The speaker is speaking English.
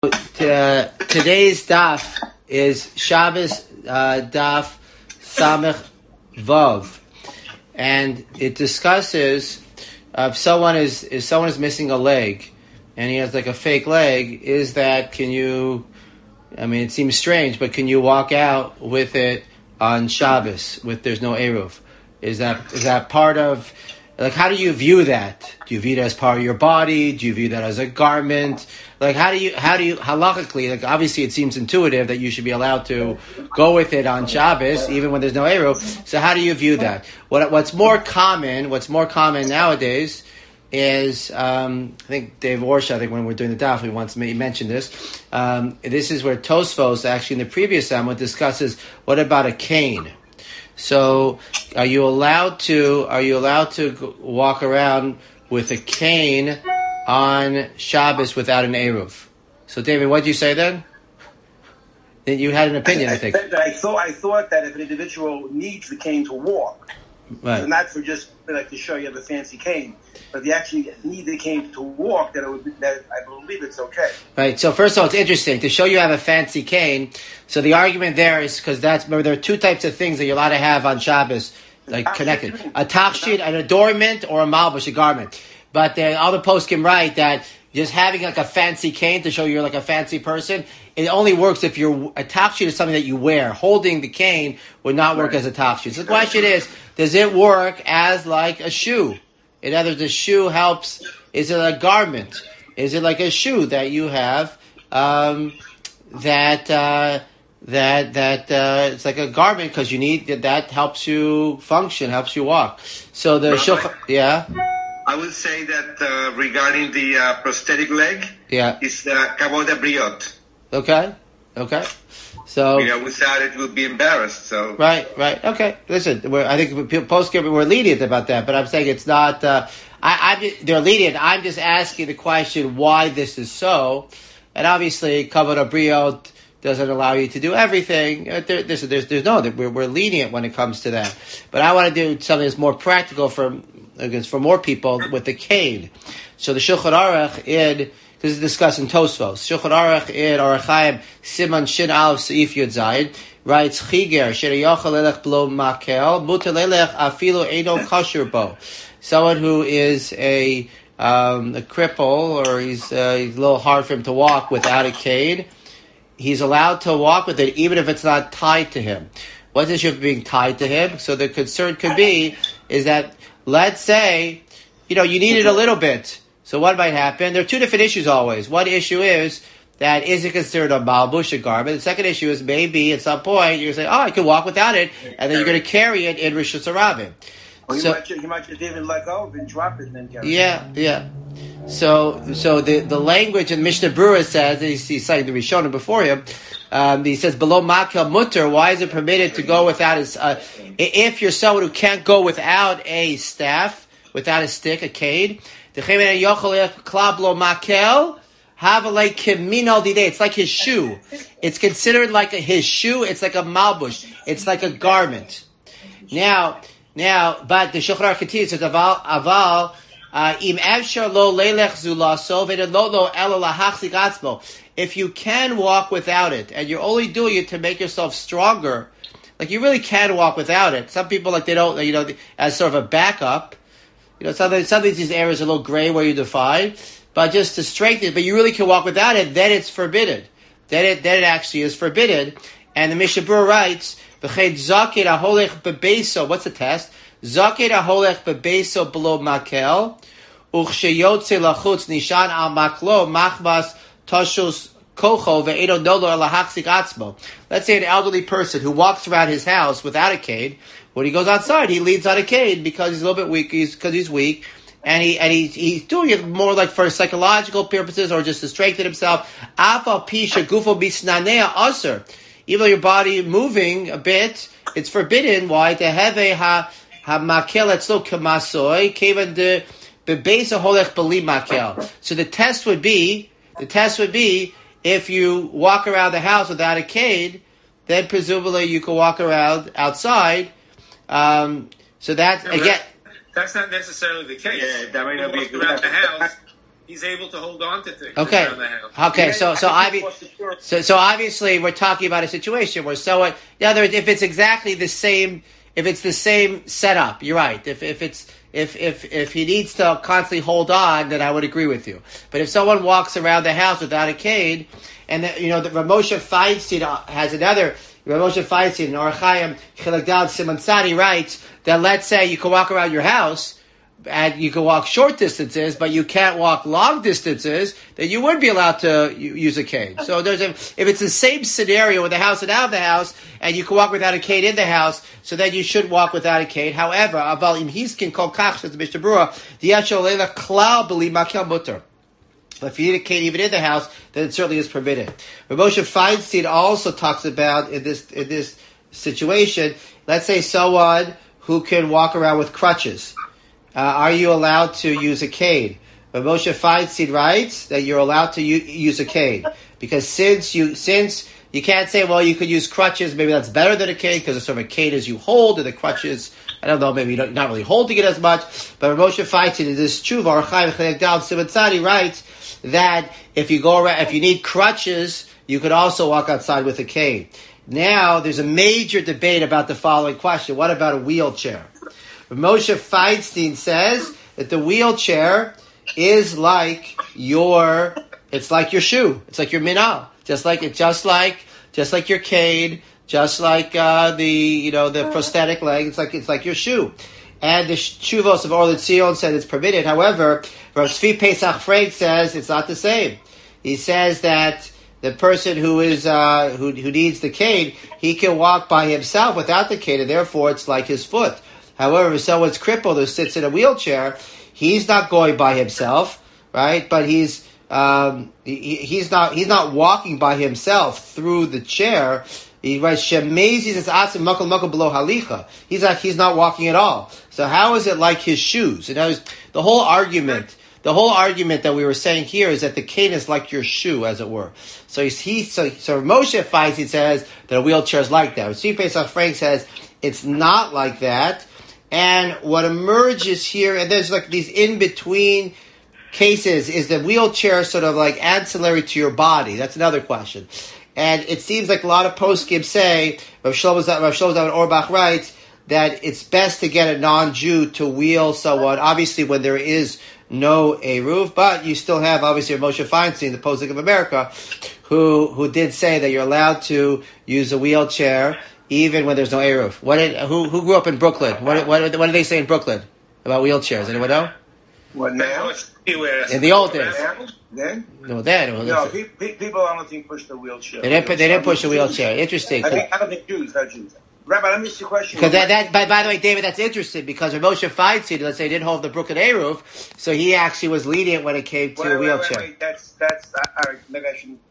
Today's daf is Shabbos daf Samech Vav, and it discusses if someone is missing a leg, and he has like a fake leg. It seems strange, but can you walk out with it on Shabbos there's no eruv? Is that part of? Like, how do you view that? Do you view it as part of your body? Do you view that as a garment? Like, how do you, halachically, like, obviously it seems intuitive that you should be allowed to go with it on Shabbos, even when there's no eruv. So how do you view that? What's more common nowadays is, I think Dave Warsha, when we're doing the daf, he once mentioned this. This is where Tosfos, actually in the previous Amud, discusses, what about a cane? So, are you allowed to walk around with a cane on Shabbos without an eruv? So, David, what did you say then? You had an opinion, I think. I thought that if an individual needs the cane to walk, right, so not for just like to show you have a fancy cane, but if you actually need the cane to walk, that I believe it's okay. Right. So first of all, it's interesting to show you have a fancy cane. So the argument there is because remember there are two types of things that you're allowed to have on Shabbos, like connected: a tachshit, an adornment, or a malbush, a garment. But the other poskim write that just having like a fancy cane to show you're like a fancy person, it only works if a tachshit is something that you wear. Holding the cane would not work as a tachshit. So the question is, does it work as like a shoe? In other words, the shoe helps. Is it a garment? Is it like a shoe that you have that it's like a garment because you need that helps you function, helps you walk. So the yeah. I would say that regarding the prosthetic leg, it's the kavod briot. Okay. So without it, we'll be embarrassed. So right. Okay. Listen, I think post-giving we're lenient about that, but I'm saying it's not. They're lenient. I'm just asking the question why this is so, and obviously kavod briot doesn't allow you to do everything. We're lenient when it comes to that, but I want to do something that's more practical for more people with the cane. So the Shulchan Aruch this is discussed in Tosfos. Shulchan Aruch in Orach Chaim Siman Shin Aleph Seif Yud Zayin writes Chiger Sheyachal Lelech Blo Makel Mutar Lelech Afilu Eino Kosher Bo. Someone who is a cripple or he's a little hard for him to walk without a cane, he's allowed to walk with it even if it's not tied to him. What's the issue of being tied to him? So the concern could be is that let's say you need it a little bit. So what might happen? There are two different issues always. One issue is that is it considered a malbush, a garment? The second issue is maybe at some point you're going to say, I can walk without it, and then you're going to carry it in Rishus Harabim. You might just even let go and drop it and then carry it. Yeah. So the language in Mishnah Berurah says, he's citing the Rishonim before him, he says, below makel mutter, why is it permitted to go without his, if you're someone who can't go without a staff, without a stick, a cane, it's like his shoe. It's considered like his shoe. It's like a malbush. It's like a garment. Now, but the Shulchan Aruch continues, says, aval, im efshar lo leilech zulaso v'lo lo elo lahachzik atzmo. If you can walk without it, and you're only doing it to make yourself stronger, like you really can walk without it. Some people, like they don't, as sort of a backup. Sometimes these areas are a little gray where you define, but just to strengthen it, but you really can walk without it, then it's forbidden. Then it actually is forbidden. And the Mishnah Berurah writes, V'ched zakir aholech bebeso, what's the test? Zakir aholech bebeso below makel, uchsheyotze lachutz nishan al maklo, machbas toshos kocho ve'edo nolo alahachzik atzmo. Let's say an elderly person who walks around his house without a cane. When he goes outside, he leans on a cane because he's a little bit weak. Because he's weak, and he's doing it more like for psychological purposes or just to strengthen himself. Afal pisha gufo bisnanea aser. Even though your body moving a bit, it's forbidden. Why? To have ha makel etzlo kamasoy kevan de bebeisa holech beli makel. So the test would be if you walk around the house without a cane, then presumably you can walk around outside. So that again, that's not necessarily the case. Yeah, that might not be a good around the house. he's able to hold on to things okay. around the house. Okay, so obviously we're talking about a situation where someone, in other words, if it's exactly the same, if it's the same setup, you're right. If he needs to constantly hold on, then I would agree with you. But if someone walks around the house without a cane, and the Rav Moshe Feinstein has another, Rav Moshe Feinstein in Orach Chaim Chilek Daled Siman Tzadi writes that let's say you can walk around your house, and you can walk short distances, but you can't walk long distances, then you would be allowed to use a cane. So if it's the same scenario with the house and out of the house, and you can walk without a cane in the house, so then you should walk without a cane. However, aval im hiskin kol kach, says the Mishnah Berurah, di'asher leila klal b'li makel mutter. If you need a cane even in the house, then it certainly is permitted. Rav Moshe Feinstein also talks about in this situation, let's say someone who can walk around with crutches. Are you allowed to use a cane? But Moshe Feinstein writes that you're allowed to use a cane because since you can't say, well, you could use crutches, maybe that's better than a cane because it's sort of a cane as you hold, and the crutches, I don't know, maybe you're not really holding it as much. But Moshe Feinstein in this tshuva, Orach Chaim Chilek Daled Siman Tzadi writes that if you need crutches, you could also walk outside with a cane. Now, there's a major debate about the following question: what about a wheelchair? Moshe Feinstein says that the wheelchair is like your shoe. It's like your minal. Just like your cane, just like the prosthetic leg. It's like your shoe. And the Shuvos of Or L'Tzion said it's permitted. However, Rav Tzvi Pesach Frank says it's not the same. He says that the person who is who needs the cane, he can walk by himself without the cane, and therefore it's like his foot. However, if someone's crippled who sits in a wheelchair, he's not going by himself, right? But he's not walking by himself through the chair. He writes Shemezi says Asim Makal Makal below Halicha. He's not walking at all. So how is it like his shoes? And the whole argument that we were saying here is that the cane is like your shoe, as it were. So Moshe Feinstein says that a wheelchair is like that. Tzvi Pesach Frank says it's not like that. And what emerges here, and there's like these in-between cases, is the wheelchair sort of like ancillary to your body? That's another question. And it seems like a lot of poskim say, Rav Shlomo Zalman Auerbach writes, that it's best to get a non-Jew to wheel someone, obviously when there is no Eruv, but you still have, obviously, Moshe Feinstein, the Posek of America, who did say that you're allowed to use a wheelchair even when there's no Eruv. Who grew up in Brooklyn? What did they say in Brooklyn about wheelchairs? Anyone know? What now? In the old days. Then? No, then. No, people I don't think push the wheelchair. They didn't push the wheelchair. Interesting. I don't think Jews, not Jews. Rabbi, let me ask you a question. Because by the way, David, that's interesting because Moshe Feinstein, let's say, didn't hold the Brooklyn Eruv, so he actually was lenient when it came to a wheelchair. Wait. That's all right. Maybe I shouldn't